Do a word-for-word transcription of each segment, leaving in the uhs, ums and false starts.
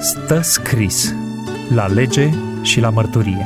Stă scris la lege și la mărturie.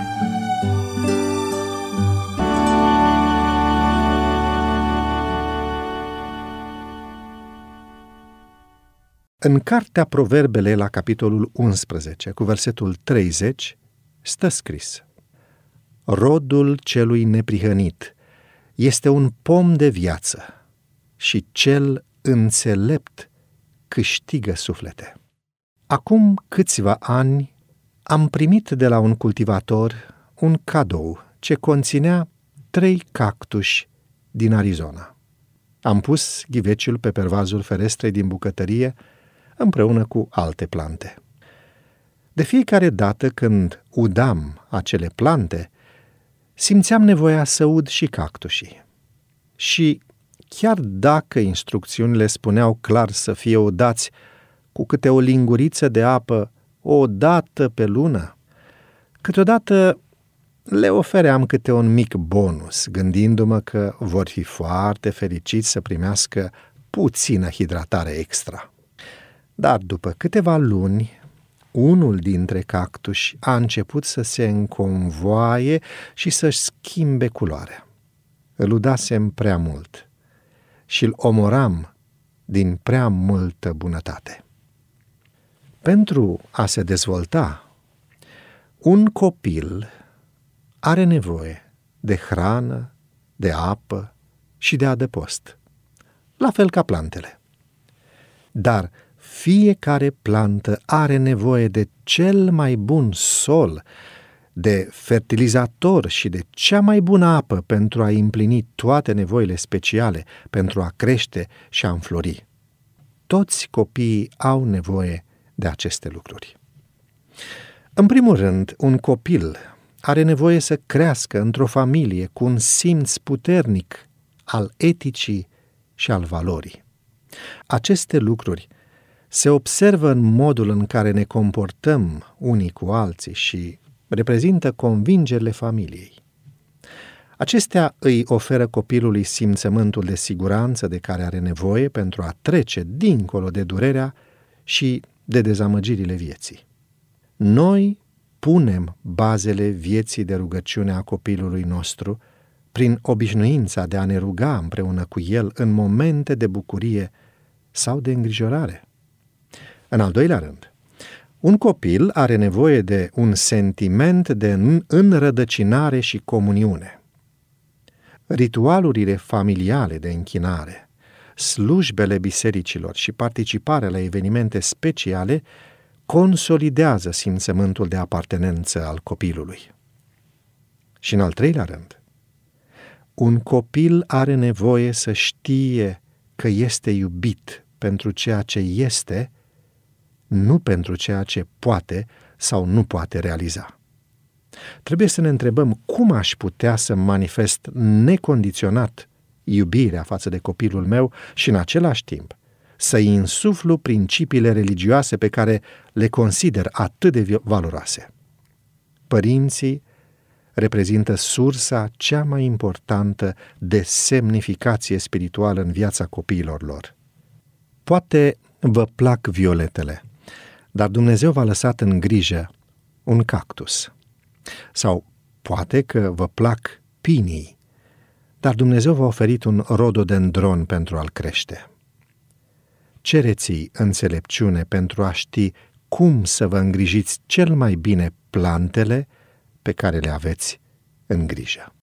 În cartea Proverbele, la capitolul unsprezece, cu versetul treizeci, stă scris: rodul celui neprihănit este un pom de viață și cel înțelept câștigă suflete. Acum câțiva ani am primit de la un cultivator un cadou ce conținea trei cactuși din Arizona. Am pus ghiveciul pe pervazul ferestrei din bucătărie împreună cu alte plante. De fiecare dată când udam acele plante, simțeam nevoia să ud și cactușii. Și chiar dacă instrucțiunile spuneau clar să fie udați cu câte o linguriță de apă o dată pe lună, câteodată le ofeream câte un mic bonus, gândindu-mă că vor fi foarte fericiți să primească puțină hidratare extra. Dar după câteva luni, unul dintre cactuși a început să se înconvoaie și să-și schimbe culoarea. Îl udasem prea mult și îl omoram din prea multă bunătate. Pentru a se dezvolta, un copil are nevoie de hrană, de apă și de adăpost, la fel ca plantele. Dar fiecare plantă are nevoie de cel mai bun sol, de fertilizator și de cea mai bună apă pentru a împlini toate nevoile speciale, pentru a crește și a înflori. Toți copiii au nevoie de aceste lucruri. În primul rând, un copil are nevoie să crească într-o familie cu un simț puternic al eticii și al valorii. Aceste lucruri se observă în modul în care ne comportăm unii cu alții și reprezintă convingerile familiei. Acestea îi oferă copilului simțământul de siguranță de care are nevoie pentru a trece dincolo de durerea și de dezamăgirile vieții. Noi punem bazele vieții de rugăciune a copilului nostru prin obișnuința de a ne ruga împreună cu el în momente de bucurie sau de îngrijorare. În al doilea rând, un copil are nevoie de un sentiment de înrădăcinare și comuniune. Ritualurile familiale de închinare, slujbele bisericilor și participarea la evenimente speciale consolidează simțământul de apartenență al copilului. Și în al treilea rând, un copil are nevoie să știe că este iubit pentru ceea ce este, nu pentru ceea ce poate sau nu poate realiza. Trebuie să ne întrebăm cum aș putea să manifest necondiționat iubirea față de copilul meu și în același timp să-i insuflu principiile religioase pe care le consider atât de valoroase. Părinții reprezintă sursa cea mai importantă de semnificație spirituală în viața copiilor lor. Poate vă plac violetele, dar Dumnezeu v-a lăsat în grijă un cactus. Sau poate că vă plac pinii, dar Dumnezeu v-a oferit un rododendron pentru a-l crește. Cereți-i înțelepciune pentru a ști cum să vă îngrijiți cel mai bine plantele pe care le aveți în grijă.